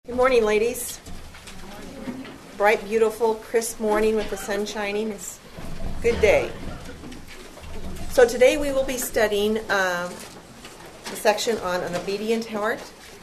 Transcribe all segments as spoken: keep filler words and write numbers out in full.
Good morning, ladies. Bright, beautiful, crisp morning with the sun shining. It's a good day. So today we will be studying um, the section on an obedient heart.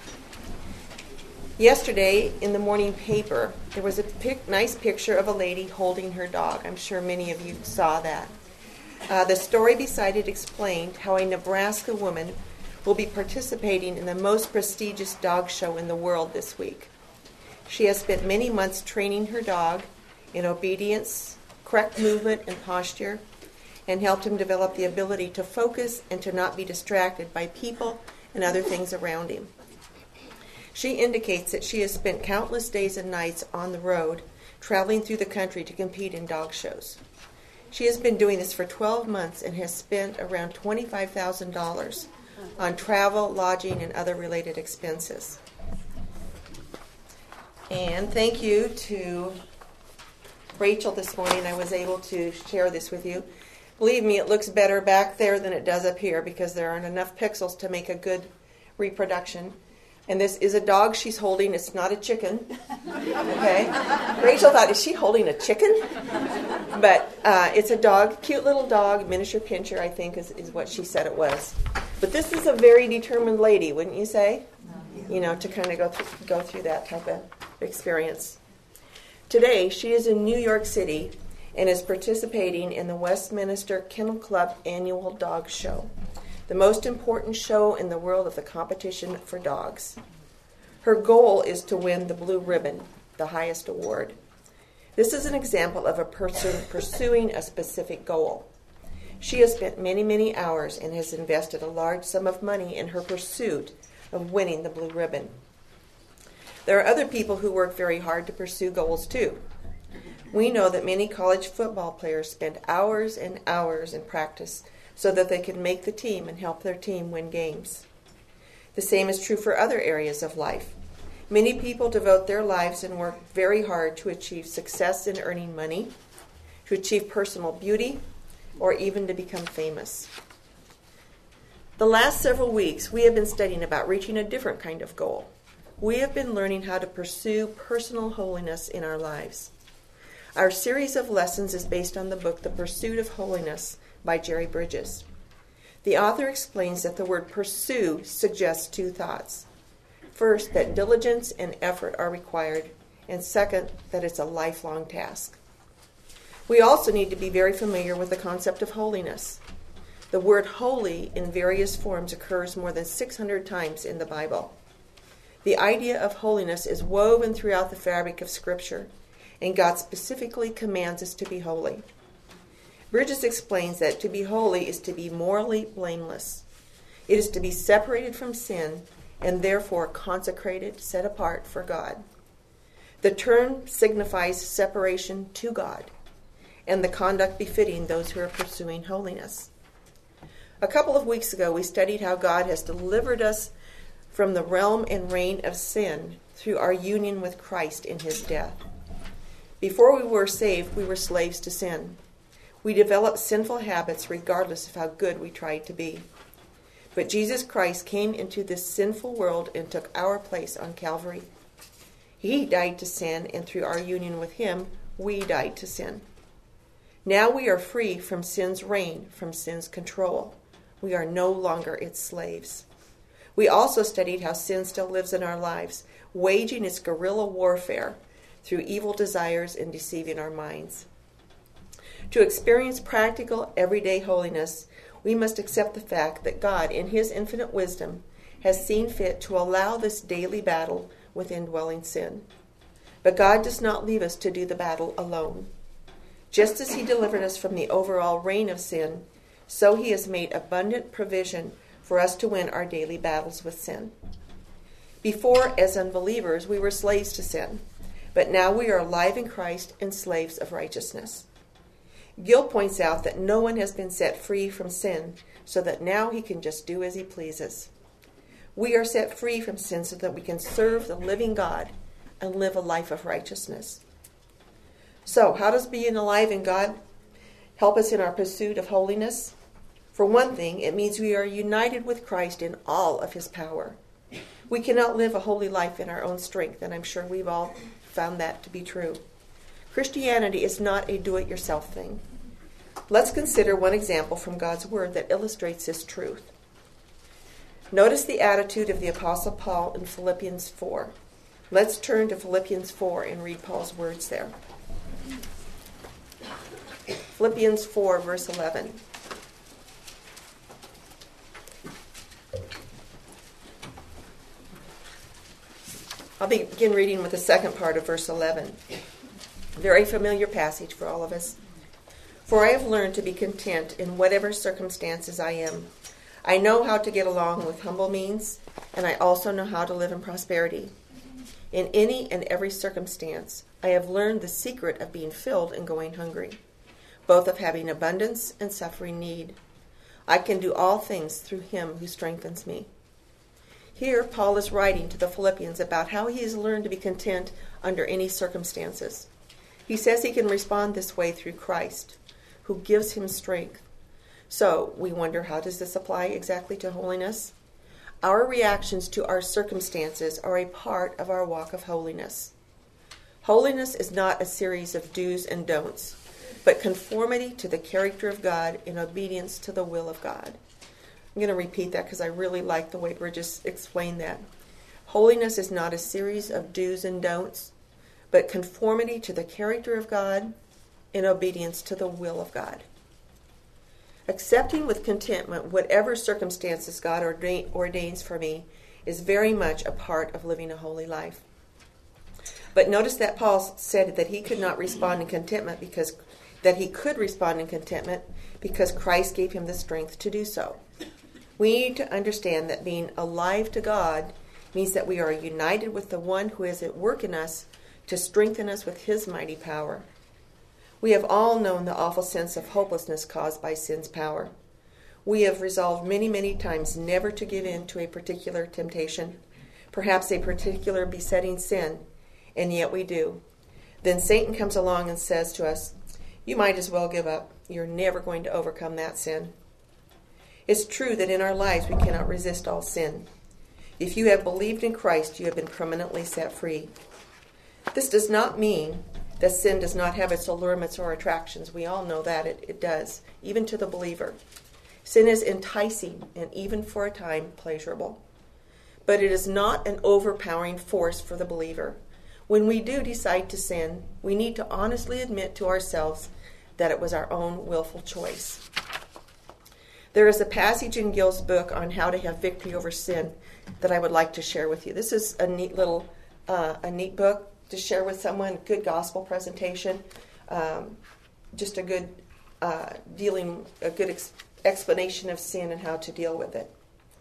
Yesterday in the morning paper, there was a pic- nice picture of a lady holding her dog. I'm sure many of you saw that. Uh, the story beside it explained how a Nebraska woman will be participating in the most prestigious dog show in the world this week. She has spent many months training her dog in obedience, correct movement and posture, and helped him develop the ability to focus and to not be distracted by people and other things around him. She indicates that she has spent countless days and nights on the road, traveling through the country to compete in dog shows. She has been doing this for twelve months and has spent around twenty-five thousand dollars on travel, lodging, and other related expenses. And thank you to Rachel this morning. I was able to share this with you. Believe me, it looks better back there than it does up here because there aren't enough pixels to make a good reproduction. And this is a dog she's holding. It's not a chicken. Okay? Rachel thought, is she holding a chicken? But uh, it's a dog, cute little dog, miniature pinscher, I think is, is what she said it was. But this is a very determined lady, wouldn't you say? You know, to kind of go through, go through that type of experience. Today, she is in New York City and is participating in the Westminster Kennel Club annual dog show, the most important show in the world of the competition for dogs. Her goal is to win the Blue Ribbon, the highest award. This is an example of a person pursuing a specific goal. She has spent many, many hours and has invested a large sum of money in her pursuit of winning the Blue Ribbon. There are other people who work very hard to pursue goals too. We know that many college football players spend hours and hours in practice so that they can make the team and help their team win games. The same is true for other areas of life. Many people devote their lives and work very hard to achieve success in earning money, to achieve personal beauty, or even to become famous. The last several weeks, we have been studying about reaching a different kind of goal. We have been learning how to pursue personal holiness in our lives. Our series of lessons is based on the book The Pursuit of Holiness by Jerry Bridges. The author explains that the word pursue suggests two thoughts. First, that diligence and effort are required, and second, that it's a lifelong task. We also need to be very familiar with the concept of holiness. The word holy in various forms occurs more than six hundred times in the Bible. The idea of holiness is woven throughout the fabric of Scripture, and God specifically commands us to be holy. Bridges explains that to be holy is to be morally blameless. It is to be separated from sin and therefore consecrated, set apart for God. The term signifies separation to God and the conduct befitting those who are pursuing holiness. A couple of weeks ago, we studied how God has delivered us from the realm and reign of sin through our union with Christ in his death. Before we were saved, we were slaves to sin. We developed sinful habits regardless of how good we tried to be. But Jesus Christ came into this sinful world and took our place on Calvary. He died to sin, and through our union with him, we died to sin. Now we are free from sin's reign, from sin's control. We are no longer its slaves. We also studied how sin still lives in our lives, waging its guerrilla warfare through evil desires and deceiving our minds. To experience practical, everyday holiness, we must accept the fact that God, in his infinite wisdom, has seen fit to allow this daily battle with indwelling sin. But God does not leave us to do the battle alone. Just as he delivered us from the overall reign of sin, so he has made abundant provision for us to win our daily battles with sin. Before, as unbelievers, we were slaves to sin, but now we are alive in Christ and slaves of righteousness. Gill points out that no one has been set free from sin, so that now he can just do as he pleases. We are set free from sin so that we can serve the living God and live a life of righteousness. So, how does being alive in God help us in our pursuit of holiness? For one thing, it means we are united with Christ in all of his power. We cannot live a holy life in our own strength, and I'm sure we've all found that to be true. Christianity is not a do-it-yourself thing. Let's consider one example from God's Word that illustrates this truth. Notice the attitude of the Apostle Paul in Philippians four. Let's turn to Philippians four and read Paul's words there. Philippians four, verse eleven. I'll begin reading with the second part of verse eleven. Very familiar passage for all of us. For I have learned to be content in whatever circumstances I am. I know how to get along with humble means, and I also know how to live in prosperity. In any and every circumstance, I have learned the secret of being filled and going hungry, both of having abundance and suffering need. I can do all things through him who strengthens me. Here, Paul is writing to the Philippians about how he has learned to be content under any circumstances. He says he can respond this way through Christ, who gives him strength. So, we wonder, how does this apply exactly to holiness? Our reactions to our circumstances are a part of our walk of holiness. Holiness is not a series of do's and don'ts, but conformity to the character of God in obedience to the will of God. I'm going to repeat that because I really like the way Bridges explained that. Holiness is not a series of do's and don'ts, but conformity to the character of God in obedience to the will of God. Accepting with contentment whatever circumstances God ordains for me is very much a part of living a holy life. But notice that Paul said that he could not respond in contentment because that he could respond in contentment because Christ gave him the strength to do so. We need to understand that being alive to God means that we are united with the one who is at work in us to strengthen us with his mighty power. We have all known the awful sense of hopelessness caused by sin's power. We have resolved many, many times never to give in to a particular temptation, perhaps a particular besetting sin, and yet we do. Then Satan comes along and says to us, "You might as well give up. You're never going to overcome that sin." It's true that in our lives we cannot resist all sin. If you have believed in Christ, you have been permanently set free. This does not mean that sin does not have its allurements or attractions. We all know that it, it does, even to the believer. Sin is enticing and even for a time pleasurable. But it is not an overpowering force for the believer. When we do decide to sin, we need to honestly admit to ourselves that it was our own willful choice. There is a passage in Gill's book on how to have victory over sin that I would like to share with you. This is a neat little, uh, a neat book to share with someone, good gospel presentation, um, just a good uh, dealing, a good ex- explanation of sin and how to deal with it.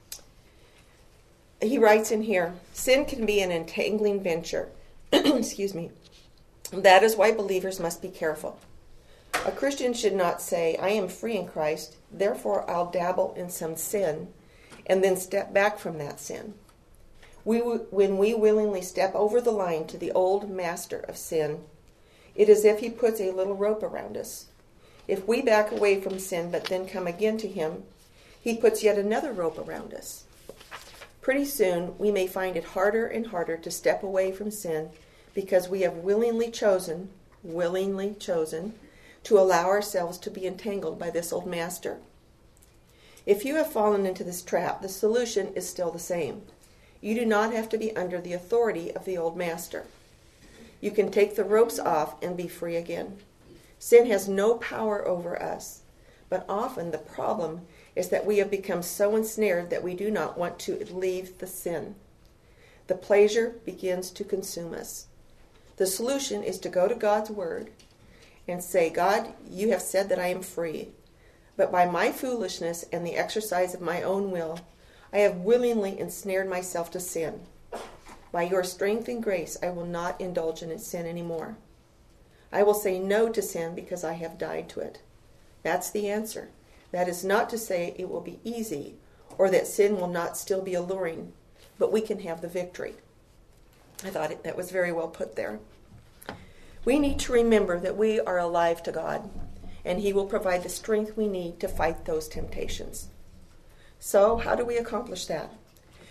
He writes in here, sin can be an entangling venture. Excuse me. That is why believers must be careful. A Christian should not say, I am free in Christ, therefore I'll dabble in some sin, and then step back from that sin. We, when we willingly step over the line to the old master of sin, it is as if he puts a little rope around us. If we back away from sin but then come again to him, he puts yet another rope around us. Pretty soon we may find it harder and harder to step away from sin because we have willingly chosen, willingly chosen, to allow ourselves to be entangled by this old master. If you have fallen into this trap, the solution is still the same. You do not have to be under the authority of the old master. You can take the ropes off and be free again. Sin has no power over us, but often the problem is that we have become so ensnared that we do not want to leave the sin. The pleasure begins to consume us. The solution is to go to God's Word and say, God, you have said that I am free, but by my foolishness and the exercise of my own will, I have willingly ensnared myself to sin. By your strength and grace, I will not indulge in sin anymore. I will say no to sin because I have died to it. That's the answer. That is not to say it will be easy or that sin will not still be alluring, but we can have the victory. I thought it, that was very well put there. We need to remember that we are alive to God, and he will provide the strength we need to fight those temptations. So, how do we accomplish that?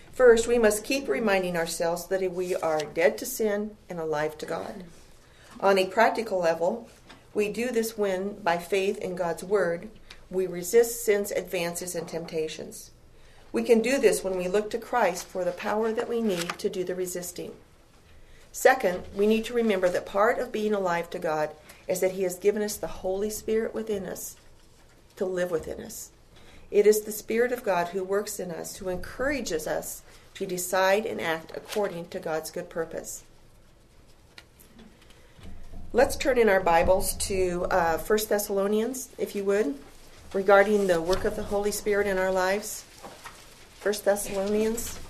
First, we must keep reminding ourselves that we are dead to sin and alive to God. On a practical level, we do this when, by faith in God's Word, we resist sin's advances and temptations. We can do this when we look to Christ for the power that we need to do the resisting. Second, we need to remember that part of being alive to God is that He has given us the Holy Spirit within us to live within us. It is the Spirit of God who works in us, who encourages us to decide and act according to God's good purpose. Let's turn in our Bibles to uh, First Thessalonians, if you would, regarding the work of the Holy Spirit in our lives. First Thessalonians.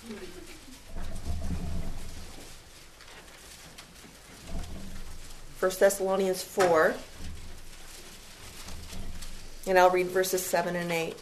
First Thessalonians four. And I'll read verses seven and eight.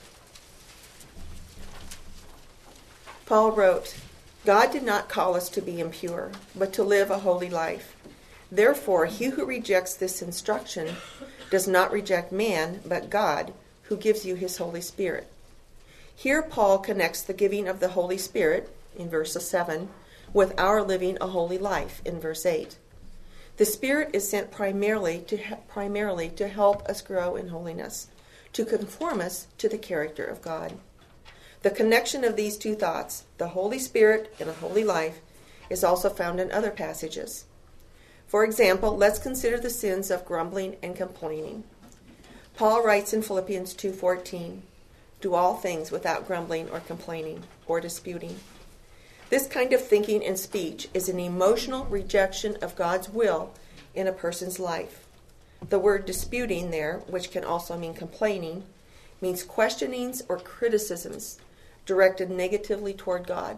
Paul wrote, God did not call us to be impure, but to live a holy life. Therefore, he who rejects this instruction does not reject man, but God, who gives you his Holy Spirit. Here Paul connects the giving of the Holy Spirit, in verse seven, with our living a holy life, in verse eight. The Spirit is sent primarily to, primarily to help us grow in holiness, to conform us to the character of God. The connection of these two thoughts, the Holy Spirit and a holy life, is also found in other passages. For example, let's consider the sins of grumbling and complaining. Paul writes in Philippians two fourteen, do all things without grumbling or complaining or disputing. This kind of thinking and speech is an emotional rejection of God's will in a person's life. The word disputing there, which can also mean complaining, means questionings or criticisms directed negatively toward God.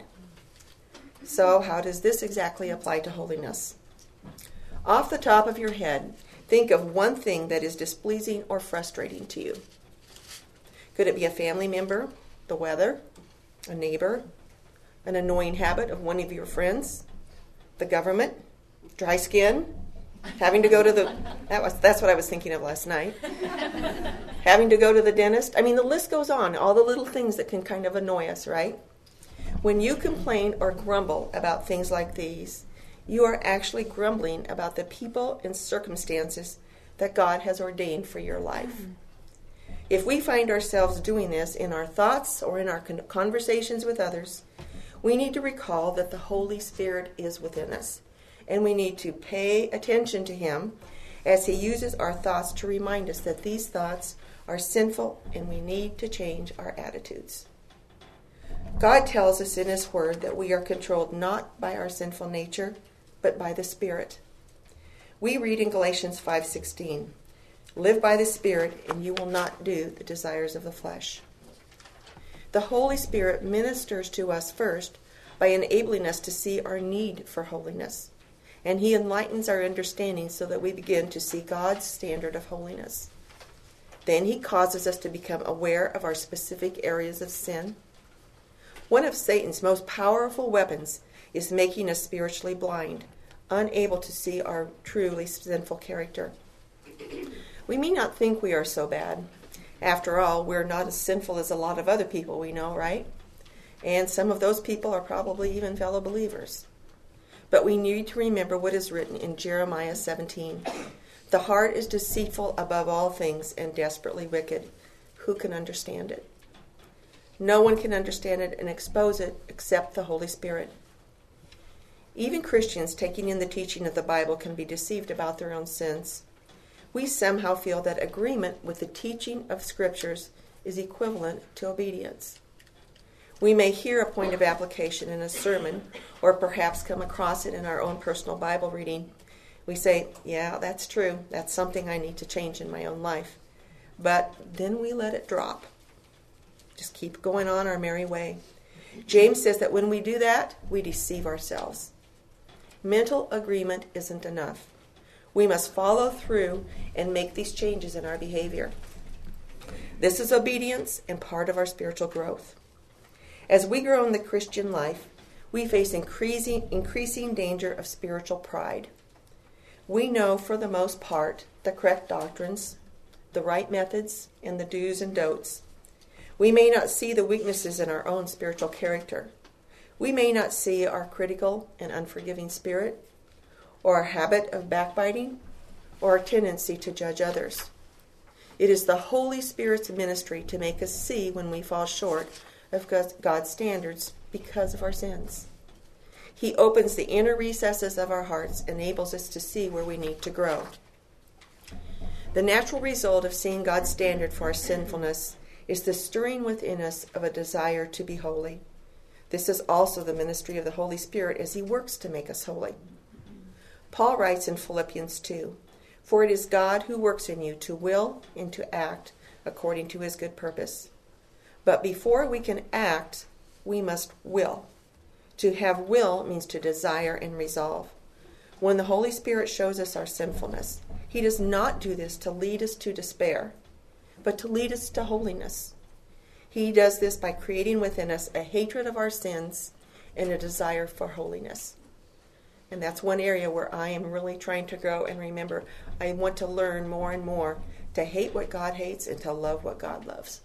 So how does this exactly apply to holiness? Off the top of your head, think of one thing that is displeasing or frustrating to you. Could it be a family member, the weather, a neighbor, an annoying habit of one of your friends, the government, dry skin, having to go to the, that was, that's what I was thinking of last night, having to go to the dentist. I mean, the list goes on, all the little things that can kind of annoy us, right? When you complain or grumble about things like these, you are actually grumbling about the people and circumstances that God has ordained for your life. Mm-hmm. If we find ourselves doing this in our thoughts or in our conversations with others, we need to recall that the Holy Spirit is within us, and we need to pay attention to Him as He uses our thoughts to remind us that these thoughts are sinful and we need to change our attitudes. God tells us in His Word that we are controlled not by our sinful nature, but by the Spirit. We read in Galatians five sixteen, live by the Spirit, and you will not do the desires of the flesh. The Holy Spirit ministers to us first by enabling us to see our need for holiness, and He enlightens our understanding so that we begin to see God's standard of holiness. Then He causes us to become aware of our specific areas of sin. One of Satan's most powerful weapons is making us spiritually blind, unable to see our truly sinful character. We may not think we are so bad. After all, we're not as sinful as a lot of other people we know, right? And some of those people are probably even fellow believers. But we need to remember what is written in Jeremiah seventeen. The heart is deceitful above all things and desperately wicked. Who can understand it? No one can understand it and expose it except the Holy Spirit. Even Christians taking in the teaching of the Bible can be deceived about their own sins. We somehow feel that agreement with the teaching of Scriptures is equivalent to obedience. We may hear a point of application in a sermon, or perhaps come across it in our own personal Bible reading. We say, yeah, that's true. That's something I need to change in my own life. But then we let it drop. Just keep going on our merry way. James says that when we do that, we deceive ourselves. Mental agreement isn't enough. We must follow through and make these changes in our behavior. This is obedience and part of our spiritual growth. As we grow in the Christian life, we face increasing, increasing danger of spiritual pride. We know, for the most part, the correct doctrines, the right methods, and the do's and don'ts. We may not see the weaknesses in our own spiritual character, We may not see our critical and unforgiving spirit, or our habit of backbiting, or our tendency to judge others. It is the Holy Spirit's ministry to make us see when we fall short of God's standards because of our sins. He opens the inner recesses of our hearts and enables us to see where we need to grow. The natural result of seeing God's standard for our sinfulness is the stirring within us of a desire to be holy. This is also the ministry of the Holy Spirit as he works to make us holy. Paul writes in Philippians two, "For it is God who works in you to will and to act according to his good purpose. But before we can act, we must will." To have will means to desire and resolve. When the Holy Spirit shows us our sinfulness, he does not do this to lead us to despair, but to lead us to holiness. He does this by creating within us a hatred of our sins and a desire for holiness. And that's one area where I am really trying to grow and remember, I want to learn more and more to hate what God hates and to love what God loves.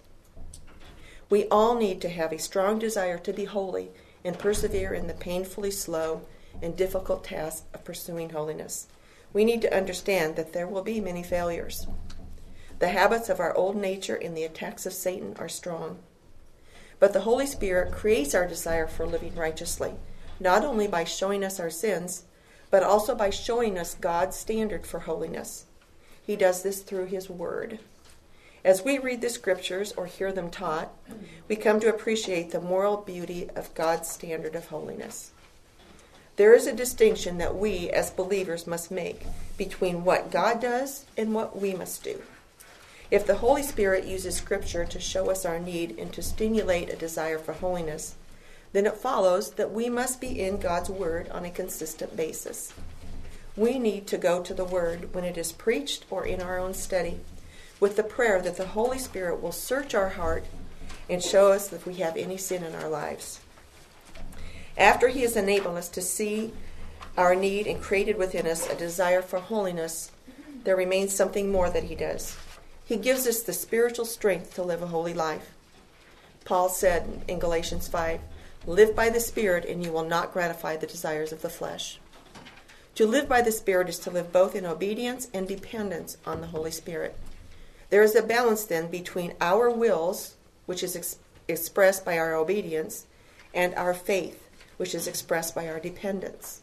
We all need to have a strong desire to be holy and persevere in the painfully slow and difficult task of pursuing holiness. We need to understand that there will be many failures. The habits of our old nature and the attacks of Satan are strong. But the Holy Spirit creates our desire for living righteously, not only by showing us our sins, but also by showing us God's standard for holiness. He does this through his word. As we read the scriptures or hear them taught, we come to appreciate the moral beauty of God's standard of holiness. There is a distinction that we as believers must make between what God does and what we must do. If the Holy Spirit uses Scripture to show us our need and to stimulate a desire for holiness, then it follows that we must be in God's Word on a consistent basis. We need to go to the Word when it is preached or in our own study, with the prayer that the Holy Spirit will search our heart and show us if we have any sin in our lives. After he has enabled us to see our need and created within us a desire for holiness, there remains something more that he does. He gives us the spiritual strength to live a holy life. Paul said in Galatians five, "Live by the Spirit and you will not gratify the desires of the flesh." To live by the Spirit is to live both in obedience and dependence on the Holy Spirit. There is a balance then between our wills, which is ex- expressed by our obedience, and our faith, which is expressed by our dependence.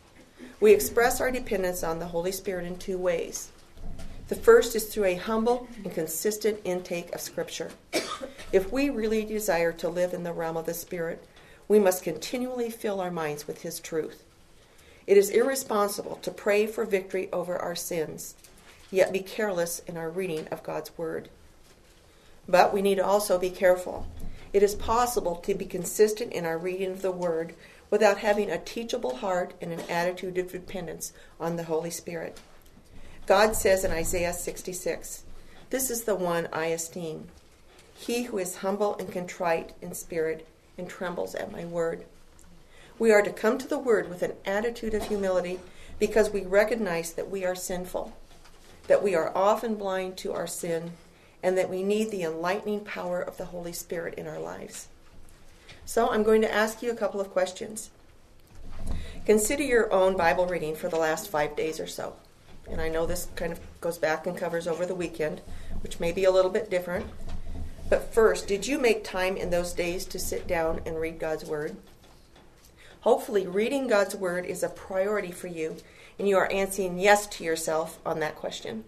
We express our dependence on the Holy Spirit in two ways. The first is through a humble and consistent intake of Scripture. If we really desire to live in the realm of the Spirit, we must continually fill our minds with his truth. It is irresponsible to pray for victory over our sins, yet be careless in our reading of God's Word. But we need to also be careful. It is possible to be consistent in our reading of the Word without having a teachable heart and an attitude of dependence on the Holy Spirit. God says in Isaiah sixty-six, "This is the one I esteem, he who is humble and contrite in spirit and trembles at my word." We are to come to the Word with an attitude of humility because we recognize that we are sinful, that we are often blind to our sin, and that we need the enlightening power of the Holy Spirit in our lives. So I'm going to ask you a couple of questions. Consider your own Bible reading for the last five days or so. And I know this kind of goes back and covers over the weekend, which may be a little bit different. But first, did you make time in those days to sit down and read God's Word? Hopefully, reading God's Word is a priority for you, and you are answering yes to yourself on that question.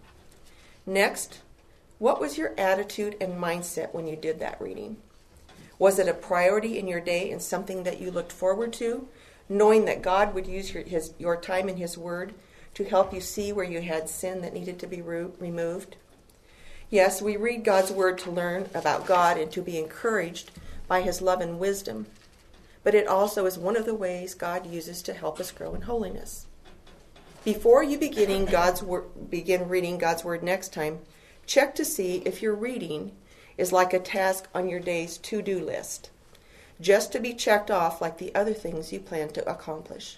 Next, what was your attitude and mindset when you did that reading? Was it a priority in your day and something that you looked forward to, knowing that God would use your, his, your time in his Word to help you see where you had sin that needed to be re- removed? Yes, we read God's Word to learn about God and to be encouraged by his love and wisdom, but it also is one of the ways God uses to help us grow in holiness. Before you beginning God's wor- begin reading God's Word next time, check to see if your reading is like a task on your day's to-do list, just to be checked off like the other things you plan to accomplish.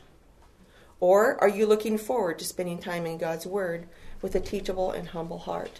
Or are you looking forward to spending time in God's Word with a teachable and humble heart?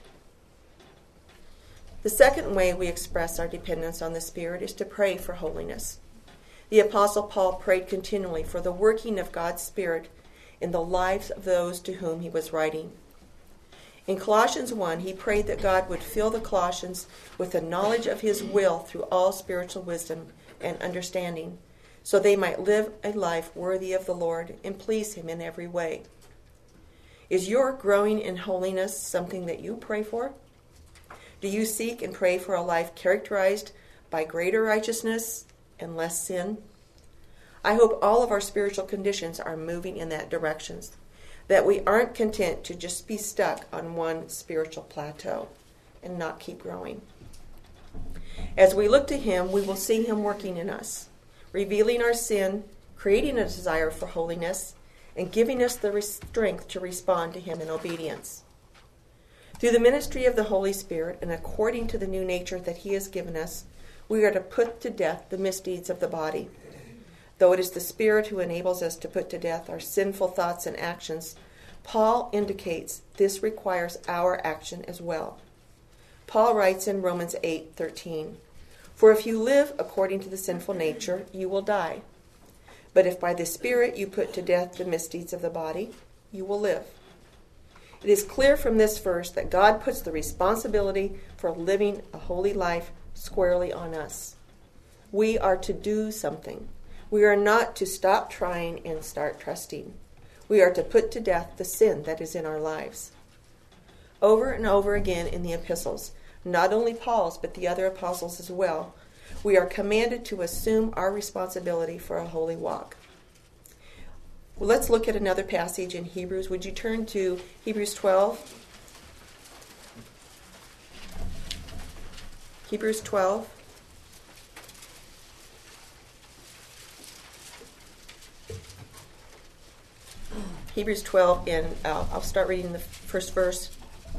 The second way we express our dependence on the Spirit is to pray for holiness. The Apostle Paul prayed continually for the working of God's Spirit in the lives of those to whom he was writing. In Colossians one, he prayed that God would fill the Colossians with the knowledge of his will through all spiritual wisdom and understanding, so they might live a life worthy of the Lord and please him in every way. Is your growing in holiness something that you pray for? Do you seek and pray for a life characterized by greater righteousness and less sin? I hope all of our spiritual conditions are moving in that direction, that we aren't content to just be stuck on one spiritual plateau and not keep growing. As we look to him, we will see him working in us, revealing our sin, creating a desire for holiness, and giving us the strength to respond to him in obedience. Through the ministry of the Holy Spirit and according to the new nature that he has given us, we are to put to death the misdeeds of the body. Though it is the Spirit who enables us to put to death our sinful thoughts and actions, Paul indicates this requires our action as well. Paul writes in Romans eight thirteen, "For if you live according to the sinful nature, you will die. But if by the Spirit you put to death the misdeeds of the body, you will live." It is clear from this verse that God puts the responsibility for living a holy life squarely on us. We are to do something. We are not to stop trying and start trusting. We are to put to death the sin that is in our lives. Over and over again in the epistles, not only Paul's but the other apostles as well, we are commanded to assume our responsibility for a holy walk. Well, let's look at another passage in Hebrews. Would you turn to Hebrews twelve? Hebrews twelve. Hebrews twelve, and uh, I'll start reading the first verse.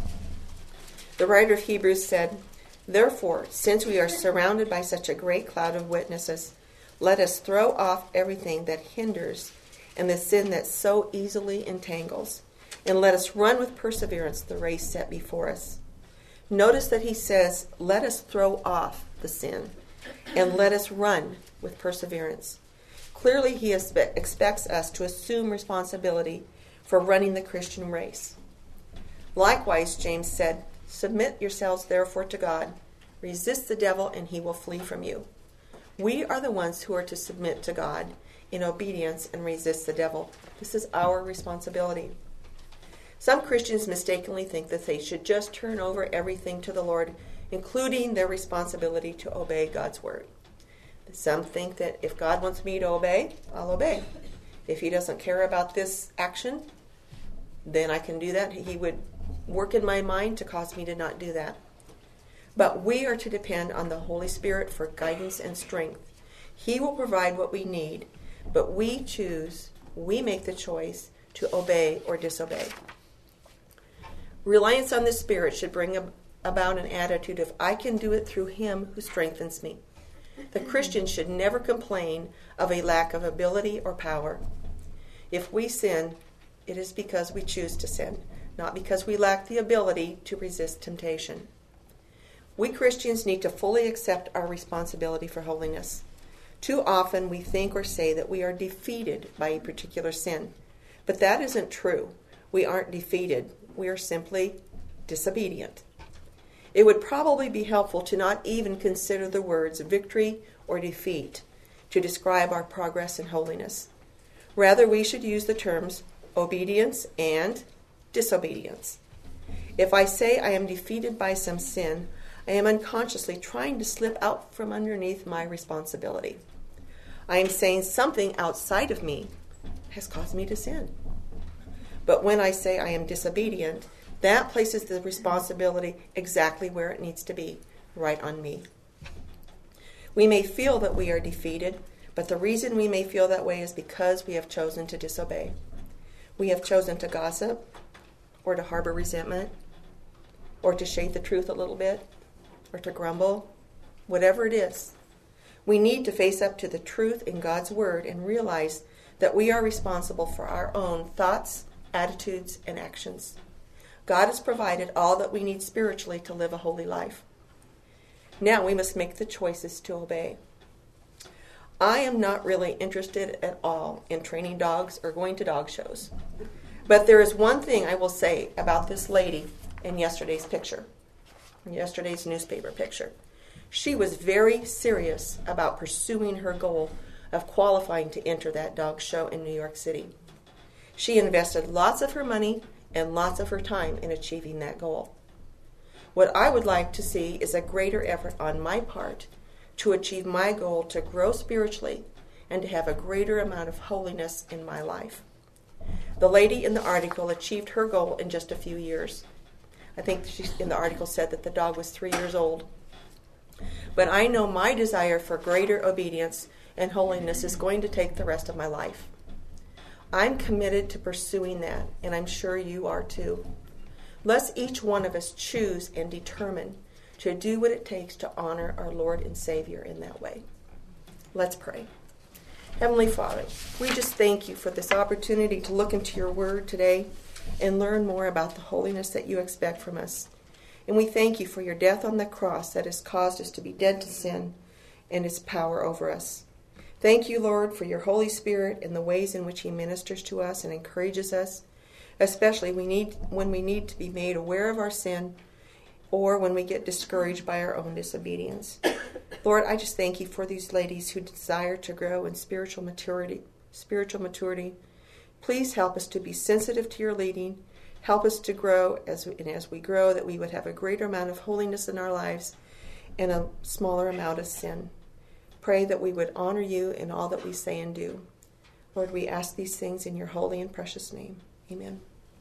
The writer of Hebrews said, "Therefore, since we are surrounded by such a great cloud of witnesses, let us throw off everything that hinders and the sin that so easily entangles, and let us run with perseverance the race set before us." Notice that he says, let us throw off the sin, and let us run with perseverance. Clearly, he expects us to assume responsibility for running the Christian race. Likewise, James said, "Submit yourselves therefore to God. Resist the devil, and he will flee from you." We are the ones who are to submit to God in obedience and resist the devil. This is our responsibility. Some Christians mistakenly think that they should just turn over everything to the Lord, including their responsibility to obey God's word. Some think that if God wants me to obey, I'll obey. If he doesn't care about this action, then I can do that. He would work in my mind to cause me to not do that. But we are to depend on the Holy Spirit for guidance and strength. He will provide what we need, but we choose, we make the choice to obey or disobey. Reliance on the Spirit should bring about an attitude of, I can do it through him who strengthens me. The Christian should never complain of a lack of ability or power. If we sin, it is because we choose to sin, not because we lack the ability to resist temptation. We Christians need to fully accept our responsibility for holiness. Too often we think or say that we are defeated by a particular sin, but that isn't true. We aren't defeated. We are simply disobedient. It would probably be helpful to not even consider the words victory or defeat to describe our progress in holiness. Rather, we should use the terms obedience and disobedience. If I say I am defeated by some sin, I am unconsciously trying to slip out from underneath my responsibility. I am saying something outside of me has caused me to sin. But when I say I am disobedient, that places the responsibility exactly where it needs to be, right on me. We may feel that we are defeated, but the reason we may feel that way is because we have chosen to disobey. We have chosen to gossip, or to harbor resentment, or to shade the truth a little bit, or to grumble, whatever it is. We need to face up to the truth in God's word and realize that we are responsible for our own thoughts, attitudes, and actions. God has provided all that we need spiritually to live a holy life. Now we must make the choices to obey. I am not really interested at all in training dogs or going to dog shows. But there is one thing I will say about this lady in yesterday's picture, in yesterday's newspaper picture. She was very serious about pursuing her goal of qualifying to enter that dog show in New York City. She invested lots of her money and lots of her time in achieving that goal. What I would like to see is a greater effort on my part to achieve my goal to grow spiritually and to have a greater amount of holiness in my life. The lady in the article achieved her goal in just a few years. I think she, in the article said that the dog was three years old. But I know my desire for greater obedience and holiness is going to take the rest of my life. I'm committed to pursuing that, and I'm sure you are too. Let's each one of us choose and determine to do what it takes to honor our Lord and Savior in that way. Let's pray. Heavenly Father, we just thank you for this opportunity to look into your word today and learn more about the holiness that you expect from us. And we thank you for your death on the cross that has caused us to be dead to sin and its power over us. Thank you, Lord, for your Holy Spirit and the ways in which he ministers to us and encourages us, especially we need when we need to be made aware of our sin or when we get discouraged by our own disobedience. Lord, I just thank you for these ladies who desire to grow in spiritual maturity. Spiritual maturity. Please help us to be sensitive to your leading. Help us to grow, as and as we grow, that we would have a greater amount of holiness in our lives and a smaller amount of sin. Pray that we would honor you in all that we say and do. Lord, we ask these things in your holy and precious name. Amen.